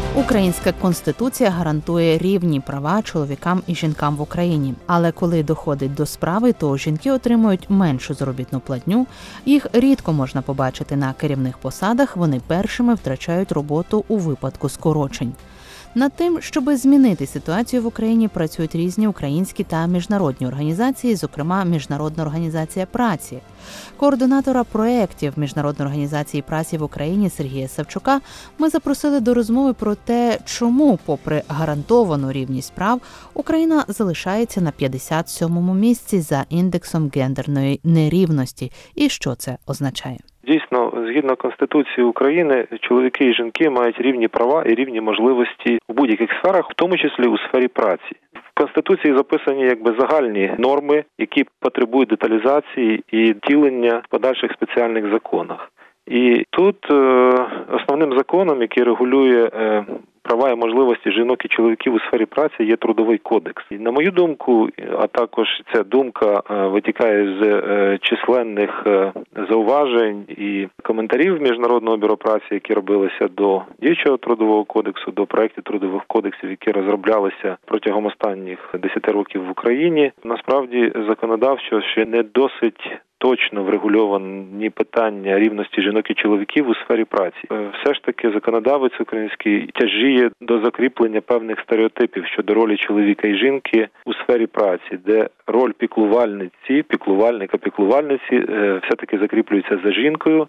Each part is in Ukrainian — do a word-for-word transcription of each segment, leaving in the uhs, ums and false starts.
Українська Конституція гарантує рівні права чоловікам і жінкам в Україні. Але коли доходить до справи, то жінки отримують меншу заробітну платню, їх рідко можна побачити на керівних посадах, вони першими втрачають роботу у випадку скорочень. Над тим, щоб змінити ситуацію в Україні, працюють різні українські та міжнародні організації, зокрема Міжнародна організація праці. Координатора проєктів Міжнародної організації праці в Україні Сергія Савчука ми запросили до розмови про те, чому, попри гарантовану рівність прав, Україна залишається на п'ятдесят сьомому місці за індексом гендерної нерівності і що це означає. Дійсно, згідно Конституції України, чоловіки і жінки мають рівні права і рівні можливості в будь-яких сферах, в тому числі у сфері праці. В Конституції записані якби загальні норми, які потребують деталізації і втілення в подальших спеціальних законах. І тут е, основним законом, який регулює е, права і можливості жінок і чоловіків у сфері праці, є Трудовий кодекс. І, на мою думку, а також ця думка е, витікає з е, численних е, зауважень і коментарів Міжнародного бюро праці, які робилися до діючого Трудового кодексу, до проєктів трудових кодексів, які розроблялися протягом останніх десяти років в Україні. Насправді, законодавчо ще не досить точно врегульовані питання рівності жінок і чоловіків у сфері праці. Все ж таки законодавець український тяжіє до закріплення певних стереотипів щодо ролі чоловіка і жінки у сфері праці, де роль піклувальниці, піклувальника, піклувальниці все-таки закріплюється за жінкою,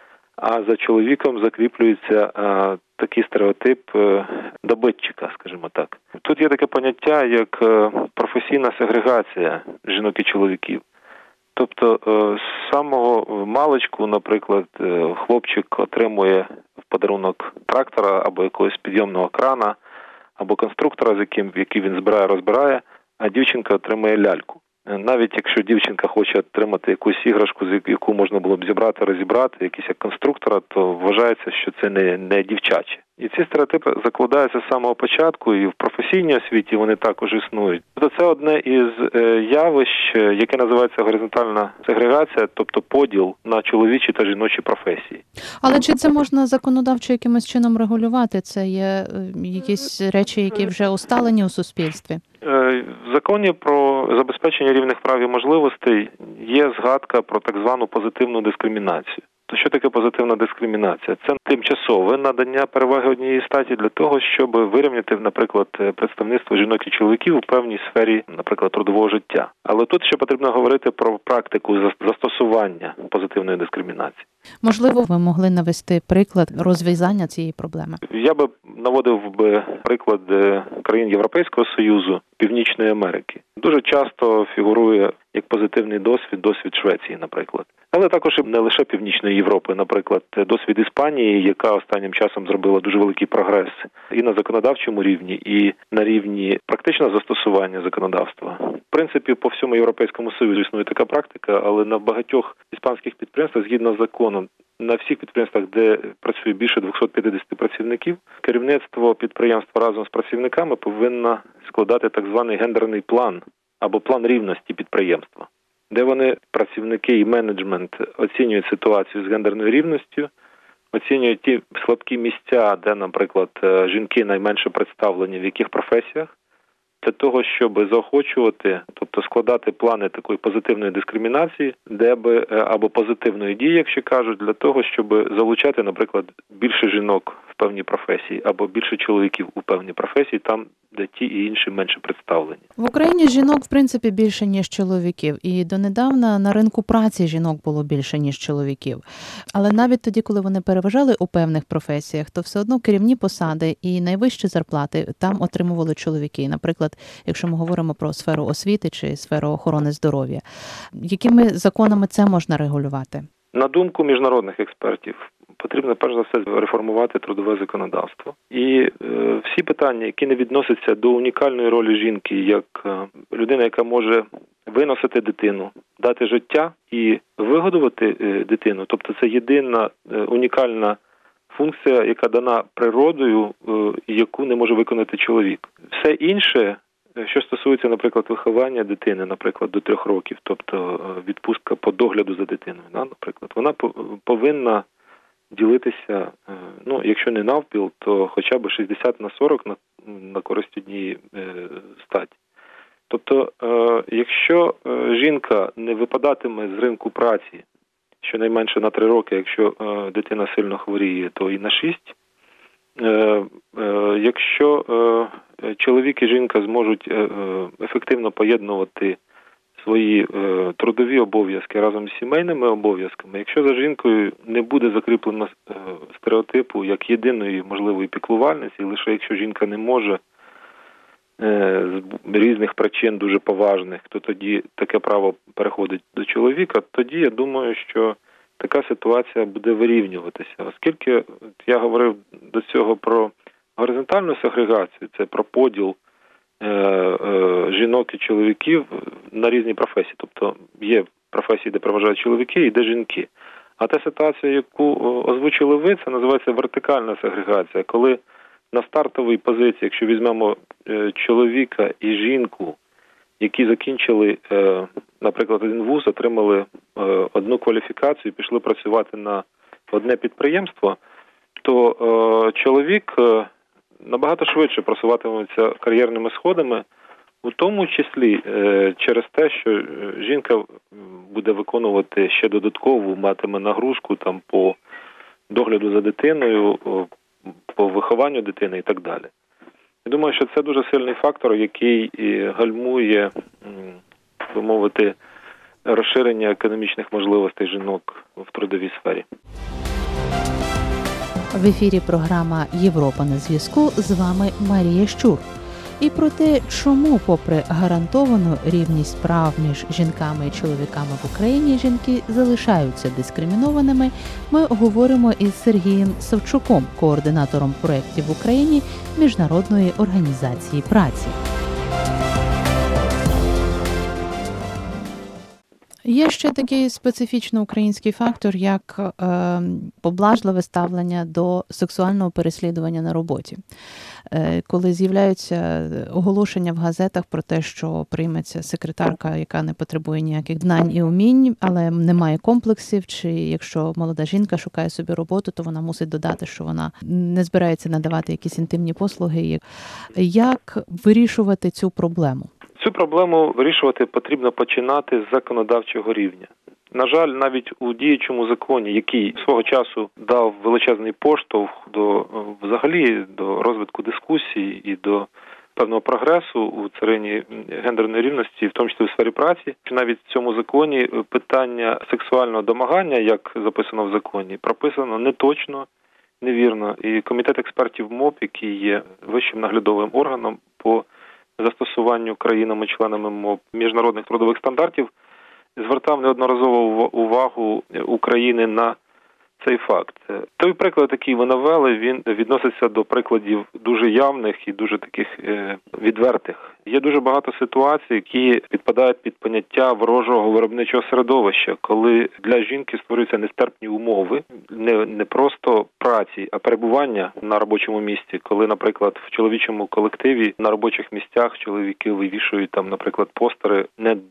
а за чоловіком закріплюється а, такий стереотип а, добитчика, скажімо так. Тут є таке поняття, як а, професійна сегрегація жінок і чоловіків. Тобто з самого маличку, наприклад, хлопчик отримує в подарунок трактора або якогось підйомного крана, або конструктора, з яким який він збирає, розбирає, а дівчинка отримує ляльку. Навіть якщо дівчинка хоче отримати якусь іграшку, яку можна було б зібрати, розібрати, якийсь як конструктора, то вважається, що це не, не дівчаче. І ці стереотипи закладаються з самого початку, і в професійній освіті вони також існують. Тобто це одне із явищ, яке називається горизонтальна сегрегація, тобто поділ на чоловічі та жіночі професії. Але чи це можна законодавчо якимось чином регулювати? Це є якісь речі, які вже усталені у суспільстві? В законі про забезпечення рівних прав і можливостей є згадка про так звану позитивну дискримінацію. То що таке позитивна дискримінація? Це тимчасове надання переваги однієї статі для того, щоб вирівняти, наприклад, представництво жінок і чоловіків у певній сфері, наприклад, трудового життя. Але тут ще потрібно говорити про практику застосування позитивної дискримінації. Можливо, ви могли навести приклад розв'язання цієї проблеми? Я би наводив би приклад країн Європейського Союзу, Північної Америки. Дуже часто фігурує як позитивний досвід, досвід Швеції, наприклад. Але також і не лише Північної Європи, наприклад, досвід Іспанії, яка останнім часом зробила дуже великий прогрес і на законодавчому рівні, і на рівні практичного застосування законодавства. В принципі, по всьому Європейському Союзу існує така практика, але на багатьох іспанських підприємствах, згідно з законом, на всіх підприємствах, де працює більше двісті п'ятдесят працівників, керівництво підприємства разом з працівниками повинно складати так званий гендерний план або план рівності підприємства, де вони, працівники і менеджмент, оцінюють ситуацію з гендерною рівністю, оцінюють ті слабкі місця, де, наприклад, жінки найменше представлені в яких професіях, для того, щоб заохочувати, тобто складати плани такої позитивної дискримінації, де би, або позитивної дії, якщо кажуть, для того, щоб залучати, наприклад, більше жінок в певні професії, або більше чоловіків у певні професії, там, де ті і інші менше представлені. В Україні жінок, в принципі, більше, ніж чоловіків. І донедавна на ринку праці жінок було більше, ніж чоловіків. Але навіть тоді, коли вони переважали у певних професіях, то все одно керівні посади і найвищі зарплати там отримували чоловіки. Наприклад, якщо ми говоримо про сферу освіти чи сферу охорони здоров'я. Якими законами це можна регулювати? На думку міжнародних експертів, потрібно перш за все реформувати трудове законодавство. І е, всі питання, які не відносяться до унікальної ролі жінки, як е, людина, яка може виносити дитину, дати життя і вигодувати е, дитину, тобто це єдина е, унікальна функція, яка дана природою, е, яку не може виконати чоловік. Все інше, що стосується, наприклад, виховання дитини, наприклад, до трьох років, тобто відпустка по догляду за дитиною, наприклад, вона повинна ділитися, ну, якщо не навпіл, то хоча б шістдесят на сорок на, на користь однієї статі. Тобто, якщо жінка не випадатиме з ринку праці щонайменше на три роки, якщо дитина сильно хворіє, то і на шість. Якщо чоловік і жінка зможуть ефективно поєднувати свої трудові обов'язки разом з сімейними обов'язками, якщо за жінкою не буде закріплено стереотипу як єдиної можливої піклувальниці, і лише якщо жінка не може з різних причин дуже поважних, то тоді таке право переходить до чоловіка, тоді я думаю, що така ситуація буде вирівнюватися. Оскільки я говорив до цього про горизонтальну сегрегацію, це про поділ е, е, жінок і чоловіків на різні професії. Тобто є професії, де переважають чоловіки, і де жінки. А та ситуація, яку озвучили ви, це називається вертикальна сегрегація, коли на стартовій позиції, якщо візьмемо е, чоловіка і жінку, які закінчили, е, наприклад, один вуз, отримали е, одну кваліфікацію і пішли працювати на одне підприємство, то е, чоловік е, набагато швидше просуватиметься кар'єрними сходами, у тому числі е, через те, що жінка буде виконувати ще додаткову, матиме нагрузку там по догляду за дитиною, по вихованню дитини і так далі. Я думаю, що це дуже сильний фактор, який гальмує, би мовити, розширення економічних можливостей жінок в трудовій сфері. В ефірі програма «Європа на зв'язку», з вами Марія Щур. І про те, чому, попри гарантовану рівність прав між жінками і чоловіками в Україні, жінки залишаються дискримінованими, ми говоримо із Сергієм Савчуком, координатором проєктів в Україні Міжнародної організації праці. Є ще такий специфічно український фактор, як е, поблажливе ставлення до сексуального переслідування на роботі. Е, коли з'являються оголошення в газетах про те, що прийметься секретарка, яка не потребує ніяких знань і умінь, але не має комплексів, чи якщо молода жінка шукає собі роботу, то вона мусить додати, що вона не збирається надавати якісь інтимні послуги. Як вирішувати цю проблему? Цю проблему вирішувати потрібно починати з законодавчого рівня. На жаль, навіть у діючому законі, який свого часу дав величезний поштовх до взагалі до розвитку дискусій і до певного прогресу у царині гендерної рівності, в тому числі у сфері праці, що навіть в цьому законі питання сексуального домагання, як записано в законі, прописано неточно, невірно. І комітет експертів МОП, який є вищим наглядовим органом по застосуванню країнами-членами МОП міжнародних трудових стандартів, звертав неодноразово увагу України на цей факт. Той приклад, який ви навели, він відноситься до прикладів дуже явних і дуже таких е, відвертих. Є дуже багато ситуацій, які підпадають під поняття ворожого виробничого середовища, коли для жінки створюються нестерпні умови, не, не просто праці, а перебування на робочому місці, коли, наприклад, в чоловічому колективі на робочих місцях чоловіки вивішують там, наприклад, постери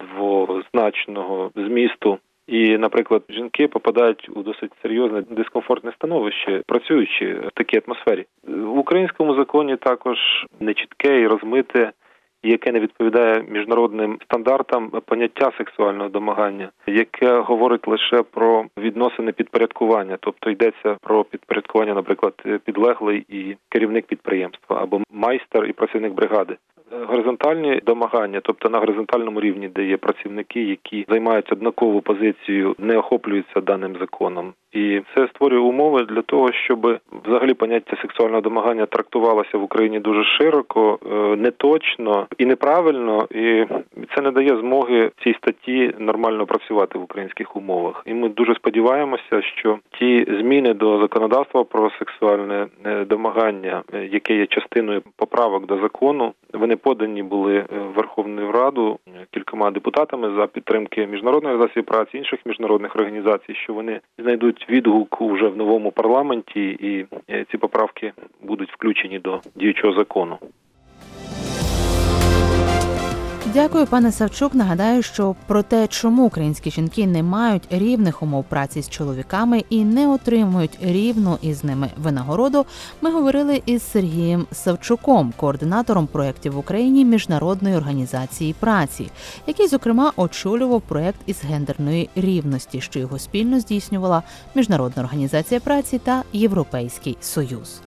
недвозначного змісту. І, наприклад, жінки попадають у досить серйозне дискомфортне становище, працюючи в такій атмосфері. В українському законі також нечітке і розмите, яке не відповідає міжнародним стандартам, поняття сексуального домагання, яке говорить лише про відносини підпорядкування, тобто йдеться про підпорядкування, наприклад, підлеглий і керівник підприємства, або майстер і працівник бригади. Горизонтальні домагання, тобто на горизонтальному рівні, де є працівники, які займають однакову позицію, не охоплюються даним законом. І це створює умови для того, щоб взагалі поняття сексуального домагання трактувалося в Україні дуже широко, неточно і неправильно, і це не дає змоги цій статті нормально працювати в українських умовах. І ми дуже сподіваємося, що ті зміни до законодавства про сексуальне домагання, яке є частиною поправок до закону, вони подані були в Верховну Раду кількома депутатами за підтримки Міжнародної організації праці, інших міжнародних організацій, що вони знайдуть відгук уже в новому парламенті, і ці поправки будуть включені до діючого закону. Дякую, пане Савчук. Нагадаю, що про те, чому українські жінки не мають рівних умов праці з чоловіками і не отримують рівну із ними винагороду, ми говорили із Сергієм Савчуком, координатором проєктів в Україні Міжнародної організації праці, який, зокрема, очолював проєкт із гендерної рівності, що його спільно здійснювала Міжнародна організація праці та Європейський Союз.